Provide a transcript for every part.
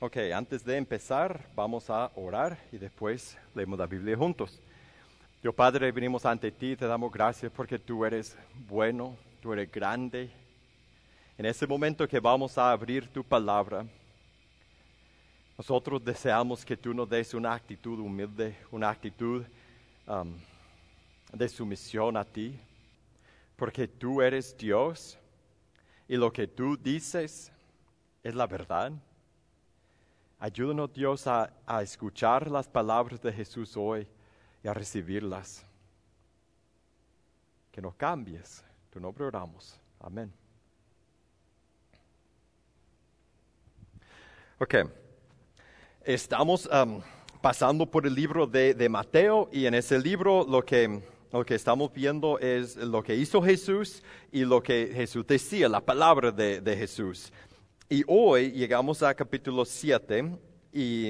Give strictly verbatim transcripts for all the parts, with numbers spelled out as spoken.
Ok, antes de empezar, vamos a orar y después leemos la Biblia juntos. Dios Padre, venimos ante ti, te damos gracias porque tú eres bueno, tú eres grande. En ese momento que vamos a abrir tu palabra, nosotros deseamos que tú nos des una actitud humilde, una actitud um, de sumisión a ti, porque tú eres Dios y lo que tú dices es la verdad. Ayúdanos, Dios, a, a escuchar las palabras de Jesús hoy y a recibirlas. Que nos cambies. En tu nombre oramos. Amén. Ok. Estamos um, pasando por el libro de, de Mateo y en ese libro lo que, lo que estamos viendo es lo que hizo Jesús y lo que Jesús decía, la palabra de, de Jesús. Y hoy llegamos a capítulo siete y,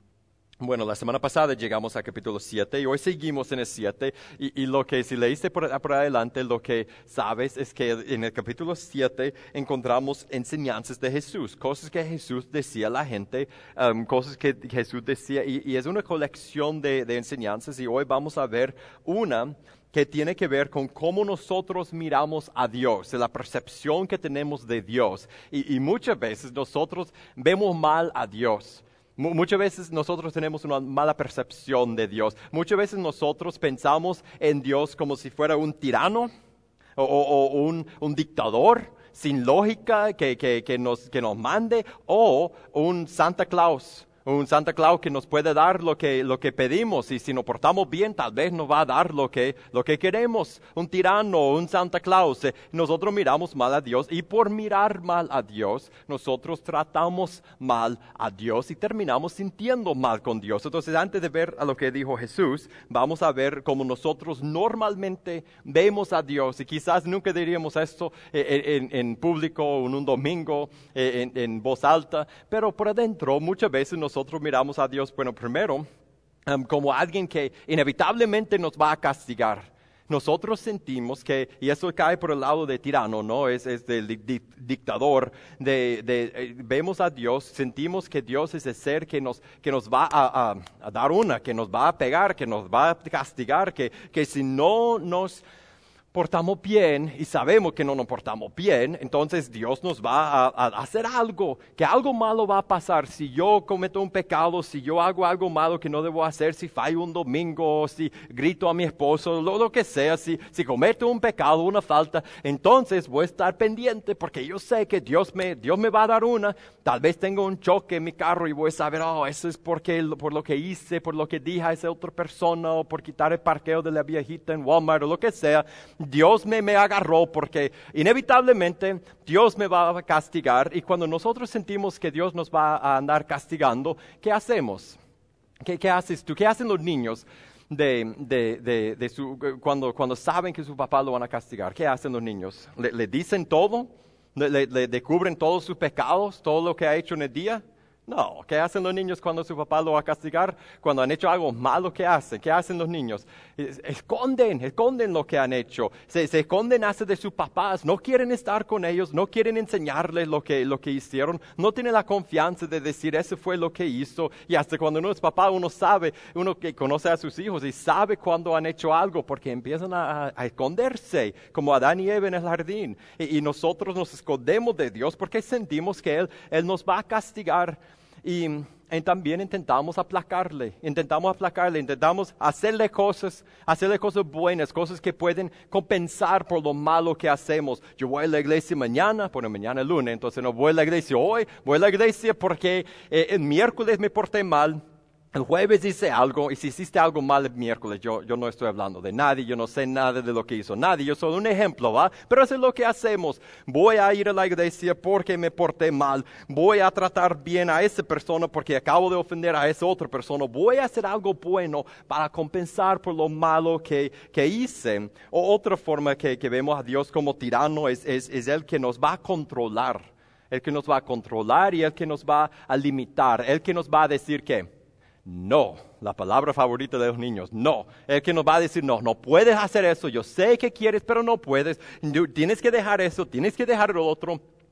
bueno, la semana pasada llegamos a capítulo siete y hoy seguimos en el siete y, y lo que, si leíste por, por adelante, lo que sabes es que en el capítulo siete encontramos enseñanzas de Jesús, cosas que Jesús decía a la gente, um, cosas que Jesús decía y, y es una colección de, de enseñanzas y hoy vamos a ver una que tiene que ver con cómo nosotros miramos a Dios, de la percepción que tenemos de Dios. Y, y muchas veces nosotros vemos mal a Dios. M- muchas veces nosotros tenemos una mala percepción de Dios. Muchas veces nosotros pensamos en Dios como si fuera un tirano o, o, o un, un dictador sin lógica que, que, que, nos, que nos mande, o un Santa Claus. Un Santa Claus que nos puede dar lo que, lo que pedimos y si nos portamos bien tal vez nos va a dar lo que, lo que queremos. Un tirano, un Santa Claus. Eh, nosotros miramos mal a Dios y por mirar mal a Dios nosotros tratamos mal a Dios y terminamos sintiendo mal con Dios. Entonces antes de ver a lo que dijo Jesús, vamos a ver cómo nosotros normalmente vemos a Dios y quizás nunca diríamos esto eh, en, en público o en un domingo eh, en, en voz alta, pero por adentro muchas veces nosotros Nosotros miramos a Dios, bueno, primero, um, como alguien que inevitablemente nos va a castigar. Nosotros sentimos que, y eso cae por el lado de tirano, ¿no? Es, es del di- di- dictador. De, de, eh, vemos a Dios, sentimos que Dios es el ser que nos, que nos va a, a, a dar una, que nos va a pegar, que nos va a castigar, que, que si no nos portamos bien y sabemos que no nos portamos bien, entonces Dios nos va a, a hacer algo, que algo malo va a pasar. Si yo cometo un pecado, si yo hago algo malo que no debo hacer, si fallo un domingo, si grito a mi esposo, lo, lo que sea, si, si cometo un pecado, una falta, entonces voy a estar pendiente porque yo sé que Dios me, Dios me va a dar una. Tal vez tengo un choque en mi carro y voy a saber, oh, eso es porque, por lo que hice, por lo que dije a esa otra persona o por quitar el parqueo de la viejita en Walmart o lo que sea. Dios me, me agarró porque inevitablemente Dios me va a castigar y cuando nosotros sentimos que Dios nos va a andar castigando, ¿qué hacemos? ¿Qué, qué haces tú? ¿Qué hacen los niños de, de, de, de su, cuando, cuando saben que su papá lo van a castigar? ¿Qué hacen los niños? ¿Le, le dicen todo? ¿Le, le, le descubren todos sus pecados? ¿Todo lo que ha hecho en el día? No, ¿qué hacen los niños cuando su papá lo va a castigar? Cuando han hecho algo malo, ¿qué hacen? ¿Qué hacen los niños? Es, esconden, esconden lo que han hecho. Se, se esconden hacia de sus papás. No quieren estar con ellos, no quieren enseñarles lo que, lo que hicieron. No tienen la confianza de decir, eso fue lo que hizo. Y hasta cuando uno es papá, uno sabe, uno que conoce a sus hijos y sabe cuando han hecho algo porque empiezan a, a esconderse, como Adán y Eva en el jardín. Y, y nosotros nos escondemos de Dios porque sentimos que Él, Él nos va a castigar. Y, y también intentamos aplacarle, intentamos aplacarle, intentamos hacerle cosas, hacerle cosas buenas, cosas que pueden compensar por lo malo que hacemos. Yo voy a la iglesia mañana, bueno, mañana es lunes, entonces no voy a la iglesia hoy, voy a la iglesia porque eh, el miércoles me porté mal. El jueves hice algo, y si hiciste algo mal el miércoles, yo, yo no estoy hablando de nadie, yo no sé nada de lo que hizo nadie, yo soy un ejemplo, ¿va? Pero eso es lo que hacemos. Voy a ir a la iglesia porque me porté mal, voy a tratar bien a esa persona porque acabo de ofender a esa otra persona, voy a hacer algo bueno para compensar por lo malo que, que hice. O otra forma que, que vemos a Dios como tirano es, es, es el que nos va a controlar, el que nos va a controlar y el que nos va a limitar, el que nos va a decir que no, la palabra favorita de los niños, no. El que nos va a decir, no, no puedes hacer eso, yo sé que quieres, pero no puedes. Tienes que dejar eso, tienes que dejar lo otro.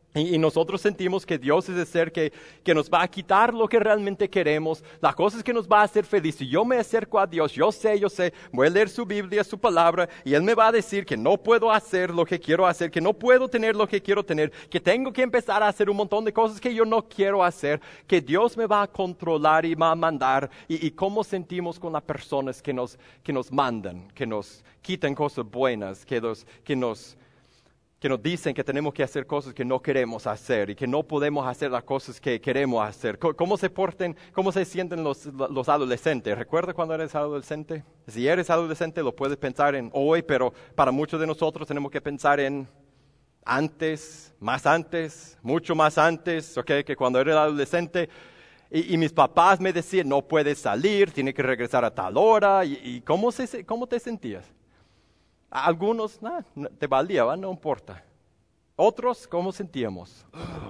Y, y nosotros sentimos que Dios es el ser que, que nos va a quitar lo que realmente queremos, las cosas que nos va a hacer feliz. Si yo me acerco a Dios, yo sé, yo sé, voy a leer su Biblia, su palabra, y Él me va a decir que no puedo hacer lo que quiero hacer, que no puedo tener lo que quiero tener, que tengo que empezar a hacer un montón de cosas que yo no quiero hacer, que Dios me va a controlar y va a mandar. Y, y cómo sentimos con las personas que nos, que nos mandan, que nos quitan cosas buenas, que nos... Que nos que nos dicen que tenemos que hacer cosas que no queremos hacer y que no podemos hacer las cosas que queremos hacer. ¿Cómo se porten, cómo se sienten los, los adolescentes? ¿Recuerda cuando eres adolescente? Si eres adolescente lo puedes pensar en hoy, pero para muchos de nosotros tenemos que pensar en antes, más antes, mucho más antes, ¿ok? Que cuando eres adolescente. Y, y mis papás me decían, no puedes salir, tienes que regresar a tal hora. ¿Y, y cómo, se, cómo te sentías? A algunos, nah, no, te valía, ¿va? No importa. Otros, ¿cómo sentíamos?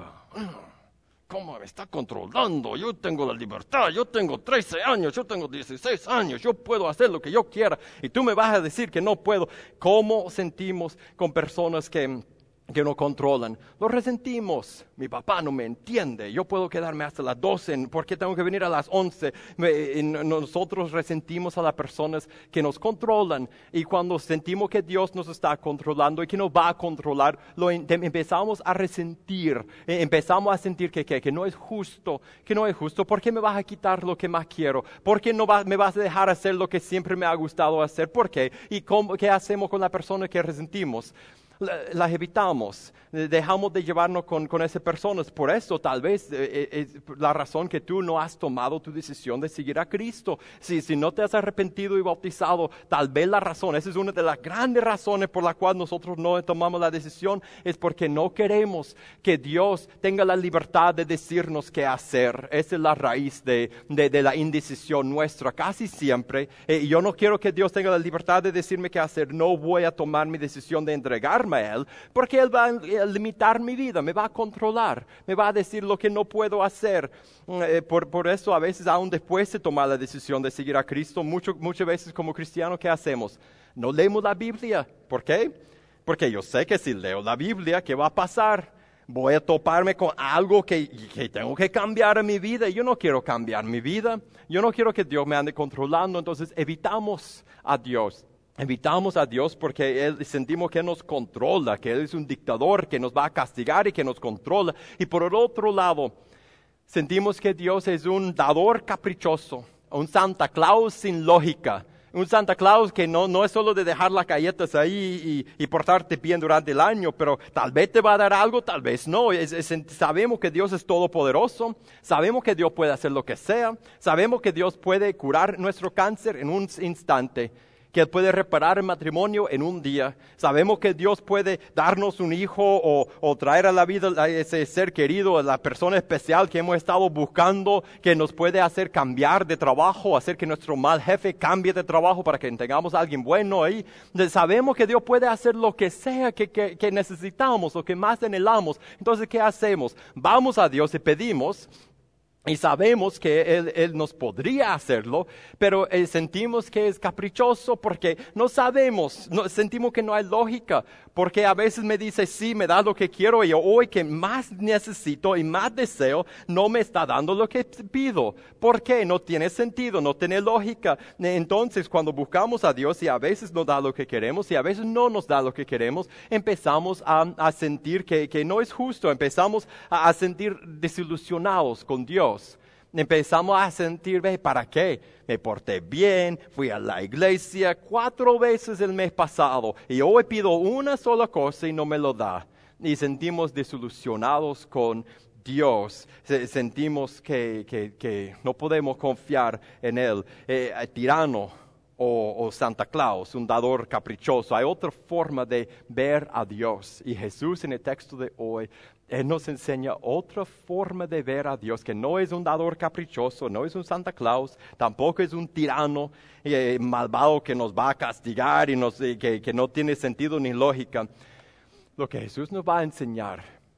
¿Cómo me está controlando? Yo tengo la libertad, yo tengo trece años, yo tengo dieciséis años, yo puedo hacer lo que yo quiera y tú me vas a decir que no puedo. ¿Cómo sentimos con personas que... que nos controlan? Lo resentimos. Mi papá no me entiende. Yo puedo quedarme hasta las doce. ¿Por qué tengo que venir a las once? Me, nosotros resentimos a las personas que nos controlan. Y cuando sentimos que Dios nos está controlando y que nos va a controlar, lo empezamos a resentir. Empezamos a sentir que, que, que no es justo. Que no es justo. ¿Por qué me vas a quitar lo que más quiero? ¿Por qué no va, me vas a dejar hacer lo que siempre me ha gustado hacer? ¿Por qué? ¿Y cómo, qué hacemos con la persona que resentimos? Las evitamos, dejamos de llevarnos con, con esas personas. Por eso tal vez eh, es la razón que tú no has tomado tu decisión de seguir a Cristo. Si, si no te has arrepentido y bautizado, tal vez la razón, esa es una de las grandes razones por la cual nosotros no tomamos la decisión, es porque no queremos que Dios tenga la libertad de decirnos qué hacer. Esa es la raíz de, de, de la indecisión nuestra, casi siempre. Eh, yo no quiero que Dios tenga la libertad de decirme qué hacer. No voy a tomar mi decisión de entregarme a Él, porque Él va a limitar mi vida, me va a controlar, me va a decir lo que no puedo hacer. Eh, por, por eso a veces, aún después de tomar la decisión de seguir a Cristo, mucho, muchas veces como cristianos, ¿qué hacemos? No leemos la Biblia. ¿Por qué? Porque yo sé que si leo la Biblia, ¿qué va a pasar? Voy a toparme con algo que, que tengo que cambiar en mi vida. Yo no quiero cambiar mi vida. Yo no quiero que Dios me ande controlando. Entonces evitamos a Dios. Evitamos a Dios porque Él, sentimos que Él nos controla, que Él es un dictador que nos va a castigar y que nos controla. Y por el otro lado, sentimos que Dios es un dador caprichoso, un Santa Claus sin lógica. Un Santa Claus que no, no es solo de dejar las galletas ahí y, y portarte bien durante el año, pero tal vez te va a dar algo, tal vez no. Es, es, sabemos que Dios es todopoderoso, sabemos que Dios puede hacer lo que sea, sabemos que Dios puede curar nuestro cáncer en un instante, que Él puede reparar el matrimonio en un día. Sabemos que Dios puede darnos un hijo o, o traer a la vida a ese ser querido, a la persona especial que hemos estado buscando, que nos puede hacer cambiar de trabajo, hacer que nuestro mal jefe cambie de trabajo para que tengamos a alguien bueno ahí. Sabemos que Dios puede hacer lo que sea que, que, que necesitamos, lo que más anhelamos. Entonces, ¿qué hacemos? Vamos a Dios y pedimos. Y sabemos que Él, Él nos podría hacerlo, pero eh, sentimos que es caprichoso porque no sabemos, no, sentimos que no hay lógica, porque a veces me dice, sí, me da lo que quiero y hoy que más necesito y más deseo, no me está dando lo que pido. ¿Por qué? No tiene sentido, no tiene lógica. Entonces, cuando buscamos a Dios y a veces nos da lo que queremos y a veces no nos da lo que queremos, empezamos a, a sentir que, que no es justo, empezamos a, a sentir desilusionados con Dios. Empezamos a sentir, ¿ve? ¿Para qué? Me porté bien, fui a la iglesia cuatro veces el mes pasado y hoy pido una sola cosa y no me lo da. Y sentimos desilusionados con Dios, sentimos que, que, que no podemos confiar en Él. Eh, tirano o, o Santa Claus, un dador caprichoso. Hay otra forma de ver a Dios. Y Jesús en el texto de hoy, Él nos enseña otra forma de ver a Dios, que no es un dador caprichoso, no es un Santa Claus, tampoco es un tirano eh, malvado que nos va a castigar y nos, eh, que, que no tiene sentido ni lógica. Lo que Jesús nos va a enseñar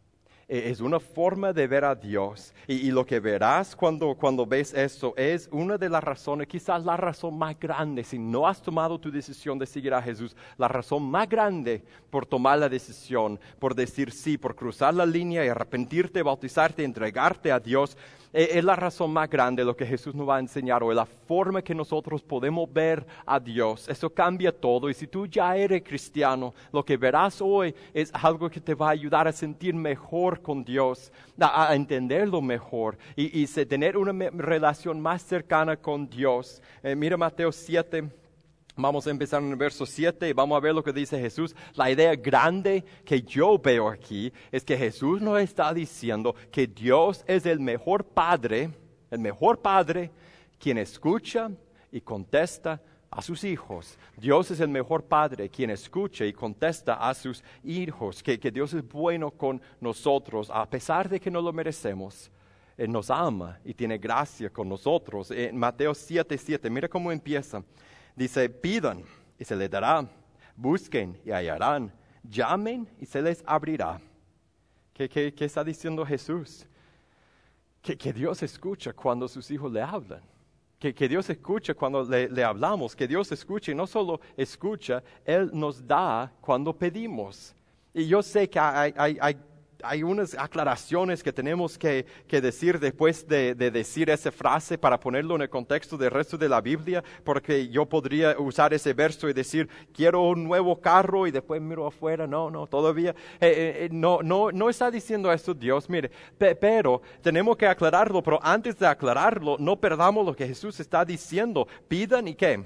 Es una forma de ver a Dios. Y, y lo que verás cuando, cuando ves eso es una de las razones, quizás la razón más grande, si no has tomado tu decisión de seguir a Jesús, la razón más grande por tomar la decisión, por decir sí, por cruzar la línea y arrepentirte, bautizarte, entregarte a Dios, es la razón más grande, lo que Jesús nos va a enseñar hoy, la forma que nosotros podemos ver a Dios. Eso cambia todo. Y si tú ya eres cristiano, lo que verás hoy es algo que te va a ayudar a sentir mejor con Dios, a, a entenderlo mejor y, y se, tener una me, relación más cercana con Dios. Eh, mira Mateo siete. Vamos a empezar en el verso siete y vamos a ver lo que dice Jesús. La idea grande que yo veo aquí es que Jesús nos está diciendo que Dios es el mejor padre, el mejor padre, quien escucha y contesta a sus hijos. Dios es el mejor padre, quien escucha y contesta a sus hijos. Que, que Dios es bueno con nosotros, a pesar de que no lo merecemos. Él nos ama y tiene gracia con nosotros. En Mateo siete, siete, mira cómo empieza. Dice, pidan y se les dará, busquen y hallarán, llamen y se les abrirá. ¿Qué, qué, qué está diciendo Jesús? Que, que Dios escucha cuando sus hijos le hablan. Que, que Dios escucha cuando le, le hablamos. Que Dios escucha y no solo escucha, Él nos da cuando pedimos. Y yo sé que hay, hay, hay Hay unas aclaraciones que tenemos que, que decir después de, de decir esa frase para ponerlo en el contexto del resto de la Biblia, porque yo podría usar ese verso y decir, quiero un nuevo carro y después miro afuera. No, no, todavía eh, eh, no, no, no está diciendo eso Dios. Mire, pe, pero tenemos que aclararlo, pero antes de aclararlo, no perdamos lo que Jesús está diciendo. Pidan y ¿qué?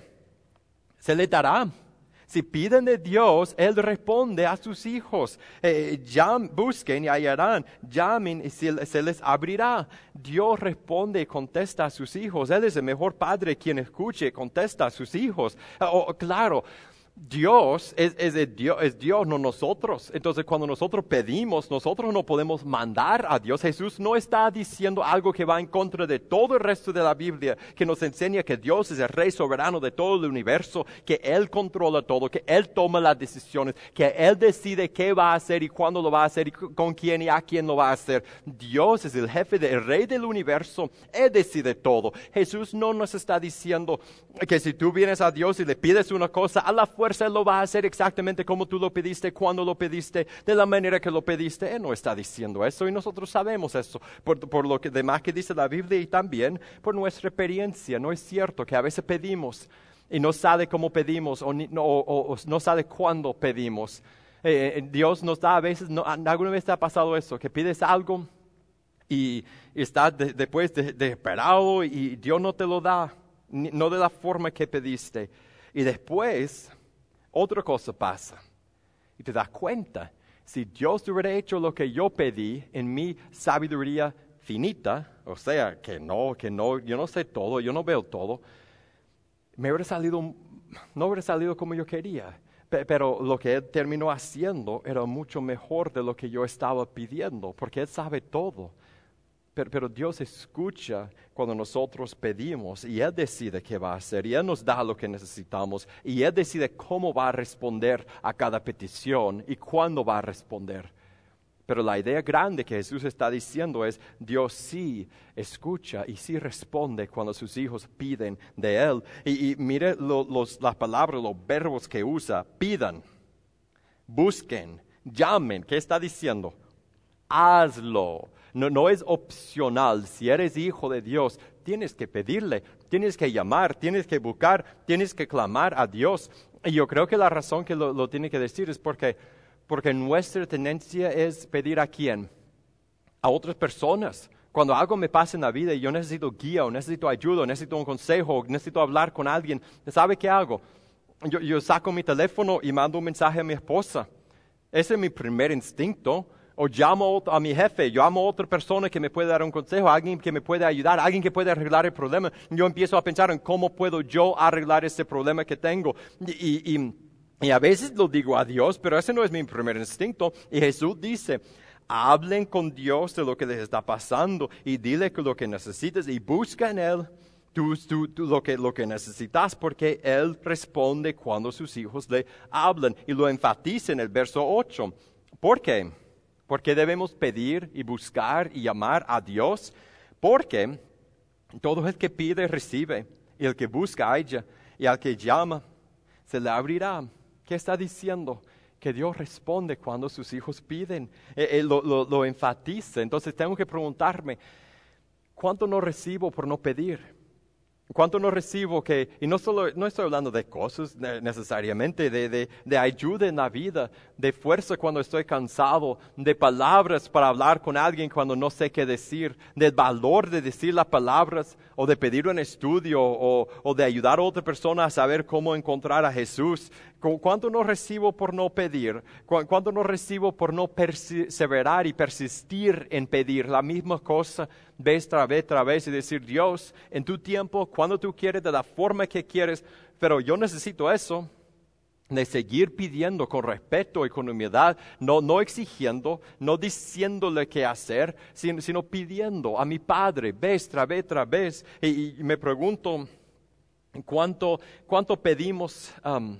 Se les dará. Si piden de Dios, Él responde a sus hijos. Eh, llam, busquen y hallarán, llamen y se, se les abrirá. Dios responde y contesta a sus hijos. Él es el mejor padre quien escuche y contesta a sus hijos. Oh, claro. Dios es, es, el Dios es Dios, no nosotros. Entonces cuando nosotros pedimos, nosotros no podemos mandar a Dios. Jesús no está diciendo algo que va en contra de todo el resto de la Biblia, que nos enseña que Dios es el Rey soberano de todo el universo, que Él controla todo, que Él toma las decisiones, que Él decide qué va a hacer y cuándo lo va a hacer y con quién y a quién lo va a hacer. Dios es el jefe, del Rey del universo. Él decide todo. Jesús no nos está diciendo que si tú vienes a Dios y le pides una cosa, a la fuerza Él lo va a hacer exactamente como tú lo pediste, cuando lo pediste, de la manera que lo pediste. Él no está diciendo eso y nosotros sabemos eso por, por lo que demás que dice la Biblia y también por nuestra experiencia. No es cierto que a veces pedimos y no sabe cómo pedimos o, ni, no, o, o no sabe cuándo pedimos. Eh, Dios nos da a veces, no, ¿alguna vez te ha pasado eso? Que pides algo y, y estás de, después desesperado de, y Dios no te lo da, ni, no de la forma que pediste. Y después otra cosa pasa y te das cuenta, si Dios hubiera hecho lo que yo pedí en mi sabiduría finita, o sea, que no, que no, yo no sé todo, yo no veo todo, me hubiera salido, no hubiera salido como yo quería, pero lo que Él terminó haciendo era mucho mejor de lo que yo estaba pidiendo, porque Él sabe todo. Pero, pero Dios escucha cuando nosotros pedimos y Él decide qué va a hacer y Él nos da lo que necesitamos y Él decide cómo va a responder a cada petición y cuándo va a responder. Pero la idea grande que Jesús está diciendo es, Dios sí escucha y sí responde cuando sus hijos piden de Él. Y, y mire lo, los, las palabras, los verbos que usa, pidan, busquen, llamen. ¿Qué está diciendo? Hazlo. No, no es opcional. Si eres hijo de Dios, tienes que pedirle, tienes que llamar, tienes que buscar, tienes que clamar a Dios. Y yo creo que la razón que lo, lo tiene que decir es porque, porque nuestra tendencia es pedir a quién, a otras personas. Cuando algo me pasa en la vida y yo necesito guía, o necesito ayuda, o necesito un consejo, o necesito hablar con alguien, ¿sabe qué hago? Yo, yo saco mi teléfono y mando un mensaje a mi esposa. Ese es mi primer instinto. O llamo a mi jefe, llamo a otra persona que me puede dar un consejo, alguien que me puede ayudar, alguien que puede arreglar el problema. Yo empiezo a pensar en cómo puedo yo arreglar ese problema que tengo. Y, y, y a veces lo digo a Dios, pero ese no es mi primer instinto. Y Jesús dice, hablen con Dios de lo que les está pasando y dile que lo que necesitas y busca en Él tú, tú, tú, lo, que, lo que necesitas, porque Él responde cuando sus hijos le hablan. Y lo enfatiza en el verso ocho. ¿Por qué? ¿Por qué debemos pedir y buscar y llamar a Dios? Porque todo el que pide recibe, y el que busca halla, y al que llama se le abrirá. ¿Qué está diciendo? Que Dios responde cuando sus hijos piden. Eh, eh, lo, lo, lo enfatiza. Entonces tengo que preguntarme, ¿cuánto no recibo por no pedir? ¿Cuánto no recibo que, y no solo, no estoy hablando de cosas necesariamente, de, de, de ayuda en la vida, de fuerza cuando estoy cansado, de palabras para hablar con alguien cuando no sé qué decir, del valor de decir las palabras, o de pedir un estudio, o, o de ayudar a otra persona a saber cómo encontrar a Jesús. ¿Cuánto no recibo por no pedir? ¿Cuánto no recibo por no perseverar y persistir en pedir la misma cosa vez tras vez tras vez y decir, Dios, en tu tiempo, cuando tú quieres, de la forma que quieres, pero yo necesito eso, de seguir pidiendo con respeto y con humildad, no, no exigiendo, no diciéndole qué hacer, sino, sino pidiendo a mi Padre vez tras vez tras vez. Y, y me pregunto, ¿cuánto, cuánto pedimos? Um,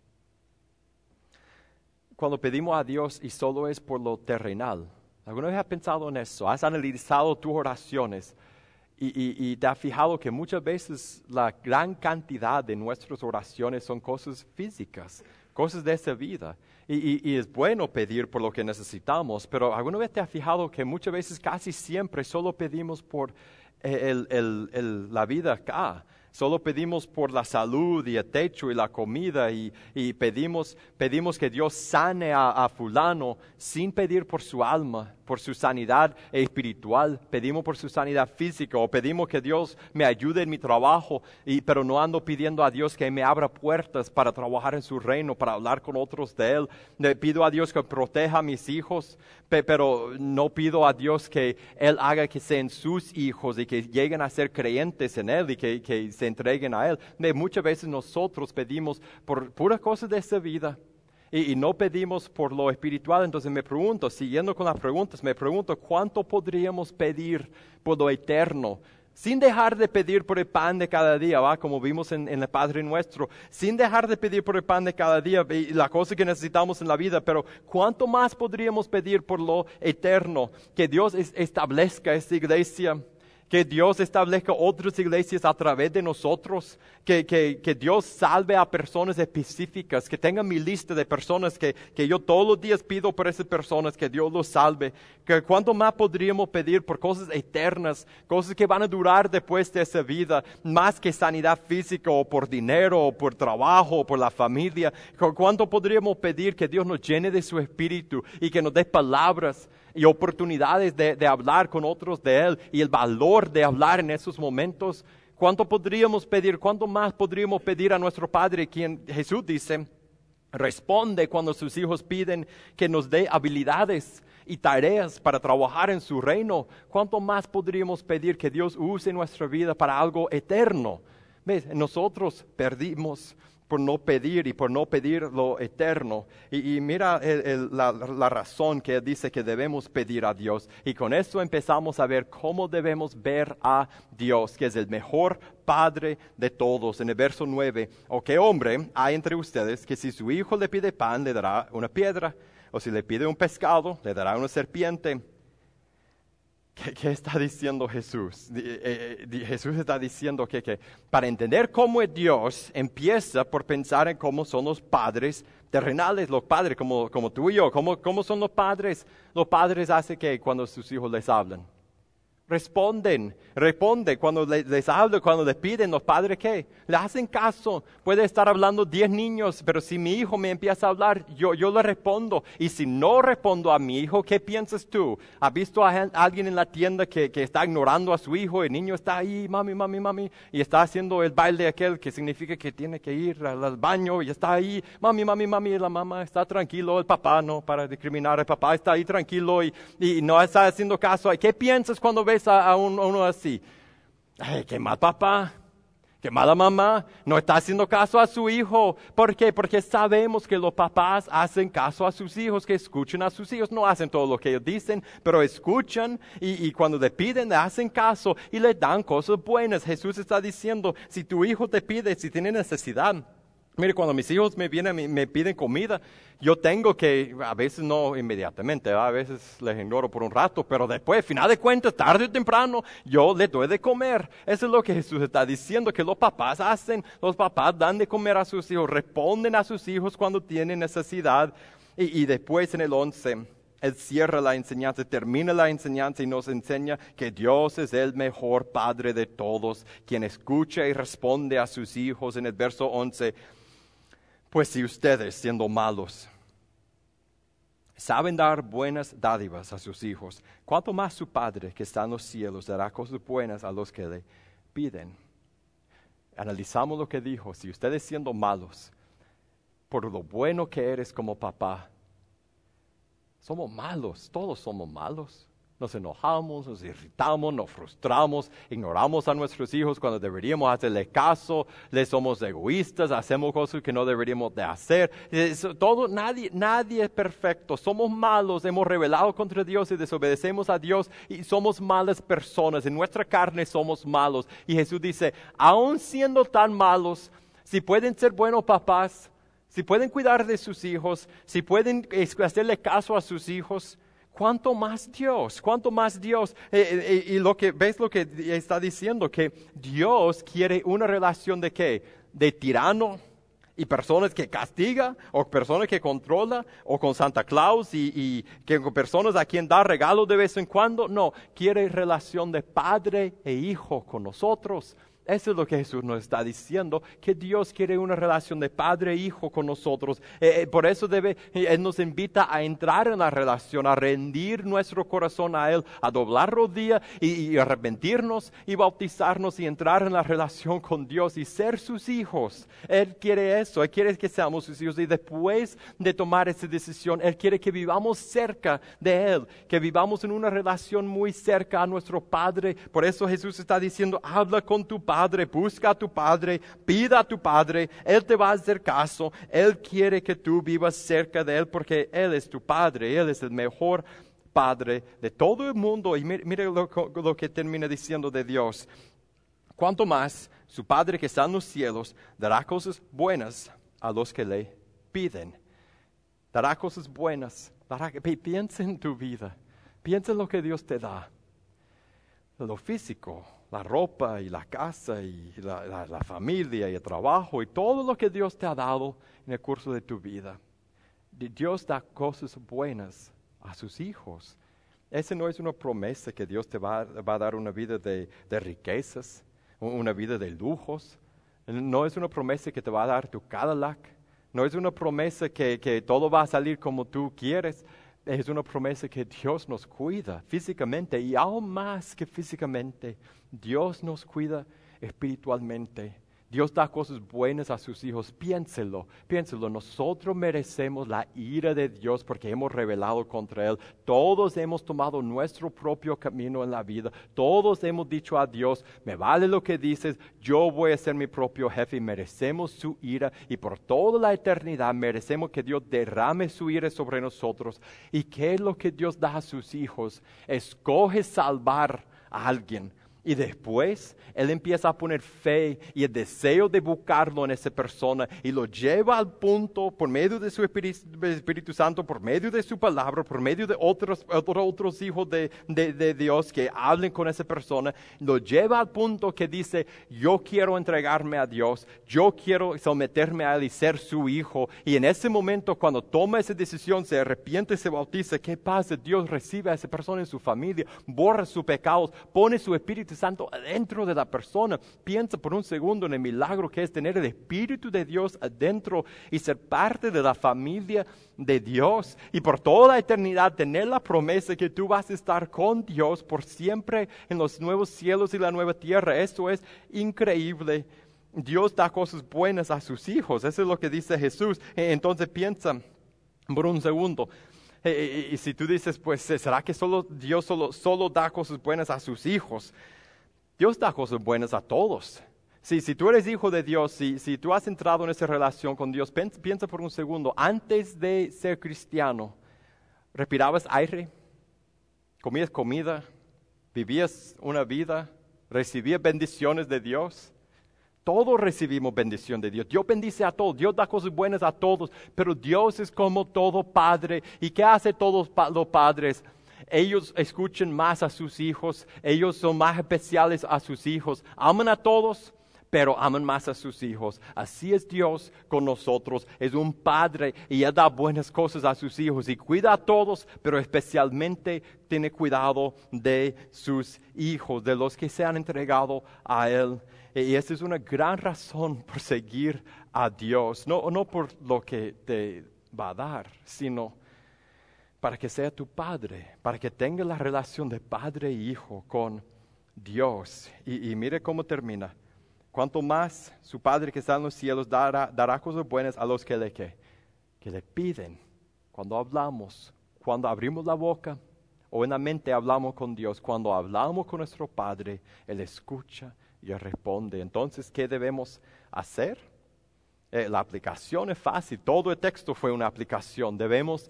Cuando pedimos a Dios y solo es por lo terrenal. ¿Alguna vez has pensado en eso? ¿Has analizado tus oraciones y, y, y te has fijado que muchas veces la gran cantidad de nuestras oraciones son cosas físicas, cosas de esa vida? Y, y, y es bueno pedir por lo que necesitamos, pero ¿alguna vez te has fijado que muchas veces, casi siempre, solo pedimos por el, el, el, la vida acá? Solo pedimos por la salud y el techo y la comida y, y pedimos, pedimos que Dios sane a, a fulano sin pedir por su alma, por su sanidad espiritual. Pedimos por su sanidad física o pedimos que Dios me ayude en mi trabajo, y, pero no ando pidiendo a Dios que me abra puertas para trabajar en su reino, para hablar con otros de Él. Le pido a Dios que proteja a mis hijos, pe, pero no pido a Dios que Él haga que sean sus hijos y que lleguen a ser creyentes en Él y que, que se entreguen a Él. De muchas veces nosotros pedimos por puras cosas de esta vida y, y no pedimos por lo espiritual. Entonces me pregunto, siguiendo con las preguntas, me pregunto ¿cuánto podríamos pedir por lo eterno? Sin dejar de pedir por el pan de cada día, ¿va? Como vimos en, en el Padre Nuestro, sin dejar de pedir por el pan de cada día y la cosa que necesitamos en la vida, pero ¿cuánto más podríamos pedir por lo eterno? Que Dios es, establezca esta iglesia, que Dios establezca otras iglesias a través de nosotros, que, que, que Dios salve a personas específicas, que tenga mi lista de personas que, que yo todos los días pido por esas personas, que Dios los salve. Que ¿cuánto más podríamos pedir por cosas eternas, cosas que van a durar después de esa vida, más que sanidad física o por dinero o por trabajo o por la familia? ¿Cuánto podríamos pedir que Dios nos llene de su espíritu y que nos dé palabras y oportunidades de, de hablar con otros de Él y el valor de hablar en esos momentos? ¿Cuánto podríamos pedir? ¿Cuánto más podríamos pedir a nuestro Padre, quien Jesús dice, responde cuando sus hijos piden que nos dé habilidades y tareas para trabajar en su reino? ¿Cuánto más podríamos pedir que Dios use nuestra vida para algo eterno? ¿Ves? Nosotros perdimos por no pedir y por no pedir lo eterno. Y, y mira el, el, la, la razón que Él dice que debemos pedir a Dios. Y con eso empezamos a ver cómo debemos ver a Dios, que es el mejor Padre de todos. En el verso nueve, ¿o qué hombre hay entre ustedes que si su hijo le pide pan, le dará una piedra? O si le pide un pescado, le dará una serpiente. ¿Qué, qué está diciendo Jesús? Eh, eh, Jesús está diciendo que, que para entender cómo es Dios, empieza por pensar en cómo son los padres terrenales, los padres como, como tú y yo. ¿Cómo, cómo son los padres? Los padres hacen que cuando sus hijos les hablan. Responden, responde cuando les, les hablo, cuando les piden, los padres ¿qué? Le hacen caso. Puede estar hablando diez niños, pero si mi hijo me empieza a hablar, yo, yo le respondo. Y si no respondo a mi hijo, ¿qué piensas tú? ¿Has visto a alguien en la tienda que, que está ignorando a su hijo? El niño está ahí, mami, mami, mami, y está haciendo el baile aquel que significa que tiene que ir al, al baño y está ahí, mami, mami, mami, y la mamá está tranquilo, el papá no, para discriminar, el papá está ahí tranquilo y, y no está haciendo caso. ¿Qué piensas cuando ves a, a, un, a uno así? Ay, qué mal papá, qué mala mamá, no está haciendo caso a su hijo. ¿Por qué? Porque sabemos que los papás hacen caso a sus hijos, que escuchan a sus hijos, no hacen todo lo que ellos dicen, pero escuchan y, y cuando le piden le hacen caso y le dan cosas buenas. Jesús está diciendo, si tu hijo te pide, si tiene necesidad, Mire, cuando mis hijos me vienen y me piden comida, yo tengo que, a veces no inmediatamente, a veces les ignoro por un rato, pero después, al final de cuentas, tarde o temprano, yo les doy de comer. Eso es lo que Jesús está diciendo, que los papás hacen. Los papás dan de comer a sus hijos, responden a sus hijos cuando tienen necesidad. Y, y después en el once, Él cierra la enseñanza, termina la enseñanza y nos enseña que Dios es el mejor Padre de todos, quien escucha y responde a sus hijos. En el verso once, pues si ustedes, siendo malos, saben dar buenas dádivas a sus hijos, ¿cuánto más su Padre que está en los cielos dará cosas buenas a los que le piden? Analizamos lo que dijo. Si ustedes, siendo malos, por lo bueno que eres como papá, somos malos, todos somos malos. Nos enojamos, nos irritamos, nos frustramos, ignoramos a nuestros hijos cuando deberíamos hacerle caso, les somos egoístas, hacemos cosas que no deberíamos de hacer. Eso, todo, nadie, nadie es perfecto, somos malos, hemos rebelado contra Dios y desobedecemos a Dios y somos malas personas, en nuestra carne somos malos. Y Jesús dice, aun siendo tan malos, si pueden ser buenos papás, si pueden cuidar de sus hijos, si pueden hacerle caso a sus hijos, ¿cuánto más Dios? ¿Cuánto más Dios? Eh, eh, y lo que ves lo que está diciendo, que Dios quiere una relación de qué? De tirano y personas que castiga, o personas que controla, o con Santa Claus y, y que con personas a quien da regalos de vez en cuando. No, quiere relación de padre e hijo con nosotros. Eso es lo que Jesús nos está diciendo, que Dios quiere una relación de padre e hijo con nosotros. Eh, por eso debe, Él nos invita a entrar en la relación, a rendir nuestro corazón a Él, a doblar rodilla y, y arrepentirnos y bautizarnos y entrar en la relación con Dios y ser sus hijos. Él quiere eso, Él quiere que seamos sus hijos y después de tomar esa decisión, Él quiere que vivamos cerca de Él, que vivamos en una relación muy cerca a nuestro Padre. Por eso Jesús está diciendo, habla con tu Padre. Padre, busca a tu Padre, pida a tu Padre, Él te va a hacer caso, Él quiere que tú vivas cerca de Él porque Él es tu Padre, Él es el mejor Padre de todo el mundo. Y mire, mire lo, lo que termina diciendo de Dios. Cuanto más su Padre que está en los cielos dará cosas buenas a los que le piden. Dará cosas buenas. Dará, piensa en tu vida, piensa en lo que Dios te da. Lo físico, la ropa y la casa y la, la, la familia y el trabajo y todo lo que Dios te ha dado en el curso de tu vida. Dios da cosas buenas a sus hijos. Esa no es una promesa que Dios te va, va a dar una vida de, de riquezas, una vida de lujos. No es una promesa que te va a dar tu Cadillac. No es una promesa que, que todo va a salir como tú quieres. Es una promesa que Dios nos cuida físicamente y aún más que físicamente, Dios nos cuida espiritualmente. Dios da cosas buenas a sus hijos. Piénselo, piénselo. Nosotros merecemos la ira de Dios porque hemos rebelado contra Él. Todos hemos tomado nuestro propio camino en la vida. Todos hemos dicho a Dios, me vale lo que dices, yo voy a ser mi propio jefe. Y merecemos su ira y por toda la eternidad merecemos que Dios derrame su ira sobre nosotros. ¿Y qué es lo que Dios da a sus hijos? Escoge salvar a alguien. Y después Él empieza a poner fe y el deseo de buscarlo en esa persona y lo lleva al punto por medio de su Espíritu, Espíritu Santo, por medio de su palabra, por medio de otros, otros, otros hijos de, de, de Dios que hablen con esa persona. Lo lleva al punto que dice, yo quiero entregarme a Dios, yo quiero someterme a Él y ser su hijo. Y en ese momento cuando toma esa decisión, se arrepiente, se bautiza, ¿qué pasa? Dios recibe a esa persona en su familia, borra sus pecados, pone su Espíritu Santo adentro de la persona. Piensa por un segundo en el milagro que es tener el Espíritu de Dios adentro y ser parte de la familia de Dios. Y por toda la eternidad tener la promesa que tú vas a estar con Dios por siempre en los nuevos cielos y la nueva tierra. Esto es increíble. Dios da cosas buenas a sus hijos. Eso es lo que dice Jesús. Entonces piensa por un segundo. Y, y si tú dices, pues, ¿será que solo Dios solo, solo da cosas buenas a sus hijos? Dios da cosas buenas a todos. Si, si tú eres hijo de Dios, si, si tú has entrado en esa relación con Dios, piensa, piensa por un segundo, antes de ser cristiano, ¿respirabas aire? ¿Comías comida? ¿Vivías una vida? ¿Recibías bendiciones de Dios? Todos recibimos bendición de Dios. Dios bendice a todos. Dios da cosas buenas a todos. Pero Dios es como todo padre. ¿Y qué hace todos los padres? Ellos escuchan más a sus hijos. Ellos son más especiales a sus hijos. Aman a todos, pero aman más a sus hijos. Así es Dios con nosotros. Es un padre y Él da buenas cosas a sus hijos y cuida a todos, pero especialmente tiene cuidado de sus hijos, de los que se han entregado a Él. Y esa es una gran razón por seguir a Dios. No, no por lo que te va a dar, sino para que sea tu padre, para que tenga la relación de padre e hijo con Dios. Y, y mire cómo termina. Cuanto más su Padre que está en los cielos dará, dará cosas buenas a los que le, que, que le piden. Cuando hablamos, cuando abrimos la boca o en la mente hablamos con Dios, cuando hablamos con nuestro Padre, Él escucha y Él responde. Entonces, ¿qué debemos hacer? Eh, la aplicación es fácil. Todo el texto fue una aplicación. Debemos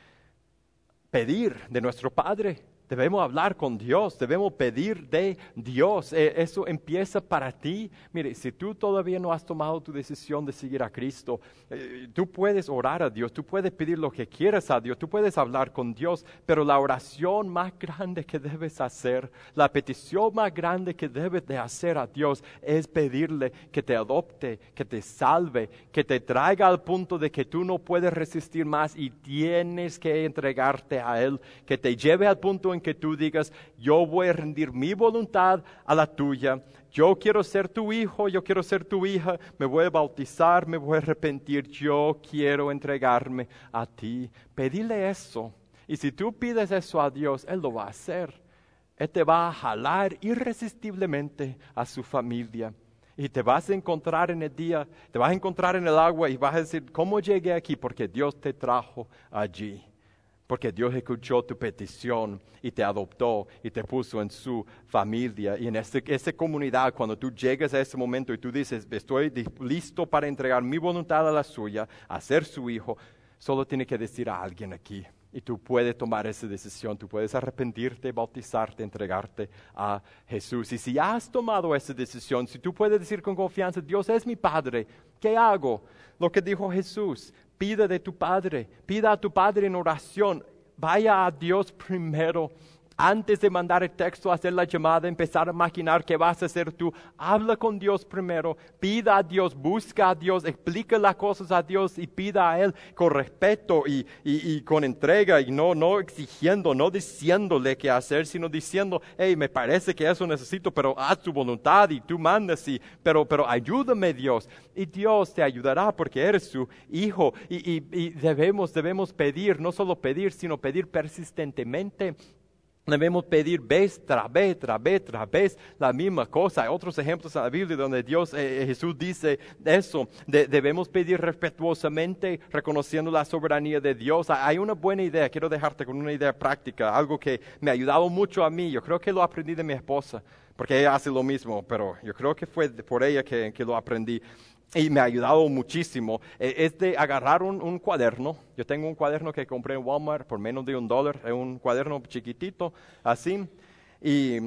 pedir de nuestro Padre. Debemos hablar con Dios, debemos pedir de Dios. Eh, eso empieza para ti. Mire, si tú todavía no has tomado tu decisión de seguir a Cristo, eh, tú puedes orar a Dios, tú puedes pedir lo que quieras a Dios, tú puedes hablar con Dios, pero la oración más grande que debes hacer, la petición más grande que debes de hacer a Dios es pedirle que te adopte, que te salve, que te traiga al punto de que tú no puedes resistir más y tienes que entregarte a Él, que te lleve al punto en que tú digas, yo voy a rendir mi voluntad a la tuya, yo quiero ser tu hijo, yo quiero ser tu hija, me voy a bautizar, me voy a arrepentir, yo quiero entregarme a ti. Pedile eso, y si tú pides eso a Dios, Él lo va a hacer. Él te va a jalar irresistiblemente a su familia. Y te vas a encontrar en el día, te vas a encontrar en el agua y vas a decir, ¿cómo llegué aquí? Porque Dios te trajo allí. Porque Dios escuchó tu petición y te adoptó y te puso en su familia. Y en esta, esta comunidad, cuando tú llegas a ese momento y tú dices, estoy listo para entregar mi voluntad a la suya, a ser su hijo, solo tiene que decir a alguien aquí. Y tú puedes tomar esa decisión, tú puedes arrepentirte, bautizarte, entregarte a Jesús. Y si ya has tomado esa decisión, si tú puedes decir con confianza, Dios es mi Padre, ¿qué hago? Lo que dijo Jesús. Pida de tu Padre, pida a tu Padre en oración, vaya a Dios primero, antes de mandar el texto, hacer la llamada, empezar a maquinar qué vas a hacer tú, habla con Dios primero, pida a Dios, busca a Dios, explica las cosas a Dios y pida a Él con respeto y, y, y con entrega y no, no exigiendo, no diciéndole qué hacer, sino diciendo, hey, me parece que eso necesito, pero haz tu voluntad y tú mandas, y, pero, pero ayúdame Dios. Y Dios te ayudará porque eres su hijo y, y, y debemos, debemos pedir, no solo pedir, sino pedir persistentemente. Debemos pedir vez tras vez, tras vez, tras vez la misma cosa. Hay otros ejemplos en la Biblia donde Dios, eh, Jesús dice eso. De, debemos pedir respetuosamente, reconociendo la soberanía de Dios. Hay una buena idea, quiero dejarte con una idea práctica, algo que me ha ayudado mucho a mí. Yo creo que lo aprendí de mi esposa, porque ella hace lo mismo, pero yo creo que fue por ella que, que lo aprendí. Y me ha ayudado muchísimo, eh, es de agarrar un, un cuaderno. Yo tengo un cuaderno que compré en Walmart por menos de un dólar, es un cuaderno chiquitito, así, y,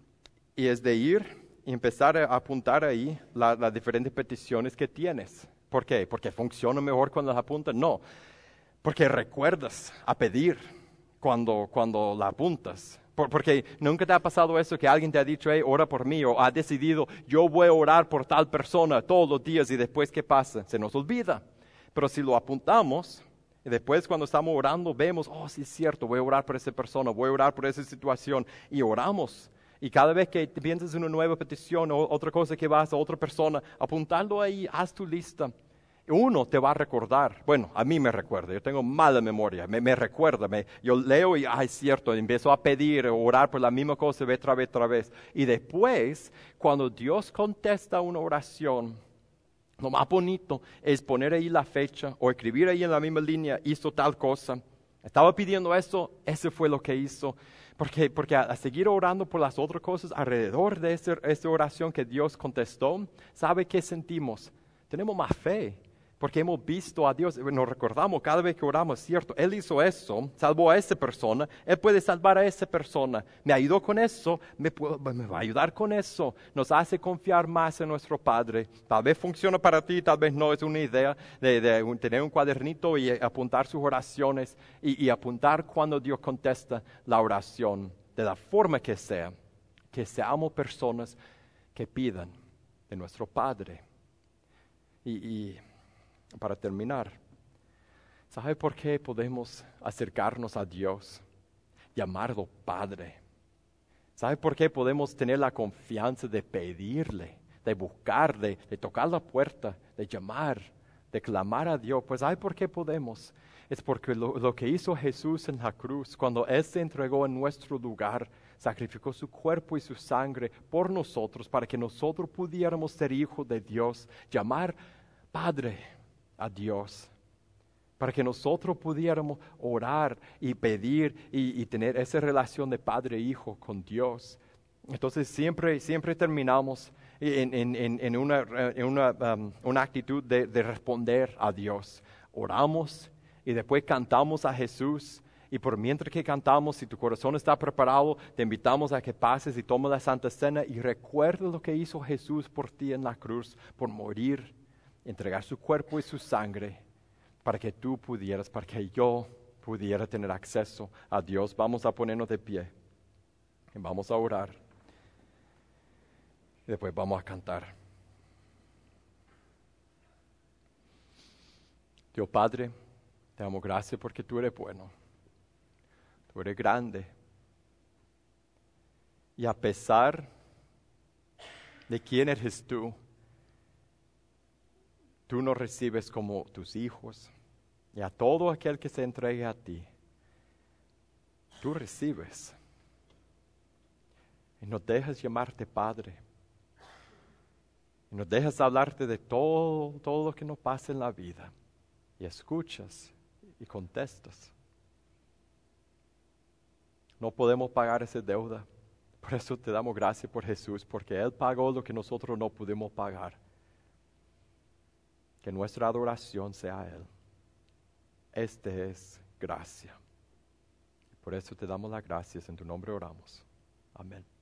y es de ir y empezar a apuntar ahí la, las diferentes peticiones que tienes. ¿Por qué? ¿Porque funciona mejor cuando las apuntas? No, porque recuerdas a pedir cuando, cuando la apuntas. Por, porque nunca te ha pasado eso que alguien te ha dicho, hey, ora por mí, o ha decidido, yo voy a orar por tal persona todos los días, y después, ¿qué pasa? Se nos olvida. Pero si lo apuntamos, y después cuando estamos orando, vemos, oh, sí es cierto, voy a orar por esa persona, voy a orar por esa situación, y oramos. Y cada vez que piensas en una nueva petición o otra cosa que vas a otra persona, apuntando ahí, haz tu lista. Uno te va a recordar, bueno, a mí me recuerda, yo tengo mala memoria, me, me recuerda, me, yo leo y, ah, es cierto, empiezo a pedir, a orar por la misma cosa, vez tras vez, tras vez. Y después, cuando Dios contesta una oración, lo más bonito es poner ahí la fecha o escribir ahí en la misma línea, hizo tal cosa, estaba pidiendo eso, eso fue lo que hizo. Porque, porque a, a seguir orando por las otras cosas alrededor de esa, esa oración que Dios contestó, ¿sabe qué sentimos? Tenemos más fe. porque hemos visto a Dios, nos recordamos cada vez que oramos, cierto, Él hizo eso, salvó a esa persona, Él puede salvar a esa persona, me ayudó con eso, me, puedo, me va a ayudar con eso, nos hace confiar más en nuestro Padre. Tal vez funciona para ti, tal vez no, es una idea de, de un, tener un cuadernito y apuntar sus oraciones y, y apuntar cuando Dios contesta la oración, de la forma que sea, que seamos personas que pidan de nuestro Padre. Y, y para terminar, ¿sabe por qué podemos acercarnos a Dios, llamarlo Padre? ¿Sabe por qué podemos tener la confianza de pedirle, de buscar, de, de tocar la puerta, de llamar, de clamar a Dios? Pues ¿sabe por qué podemos? Es porque lo, lo que hizo Jesús en la cruz, cuando Él se entregó en nuestro lugar, sacrificó su cuerpo y su sangre por nosotros, para que nosotros pudiéramos ser hijos de Dios, llamar Padre a Dios, para que nosotros pudiéramos orar y pedir y, y tener esa relación de padre e hijo con Dios. Entonces siempre, siempre terminamos en, en, en, en, una, en una, um, una actitud de, de responder a Dios. Oramos y después cantamos a Jesús. Y por mientras que cantamos, si tu corazón está preparado, te invitamos a que pases y tomes la Santa Cena y recuerda lo que hizo Jesús por ti en la cruz, por morir, entregar su cuerpo y su sangre, para que tú pudieras, para que yo pudiera tener acceso a Dios. Vamos a ponernos de pie y vamos a orar. Y después vamos a cantar. Dios Padre, te damos gracias porque tú eres bueno. Tú eres grande. Y a pesar de quién eres tú, tú nos recibes como tus hijos. Y a todo aquel que se entregue a ti, tú recibes. Y nos dejas llamarte Padre. Y nos dejas hablarte de todo, todo lo que nos pasa en la vida. Y escuchas y contestas. No podemos pagar esa deuda. Por eso te damos gracias por Jesús, porque Él pagó lo que nosotros no pudimos pagar. Que nuestra adoración sea a Él. Este es gracia. Por eso te damos las gracias, en tu nombre oramos. Amén.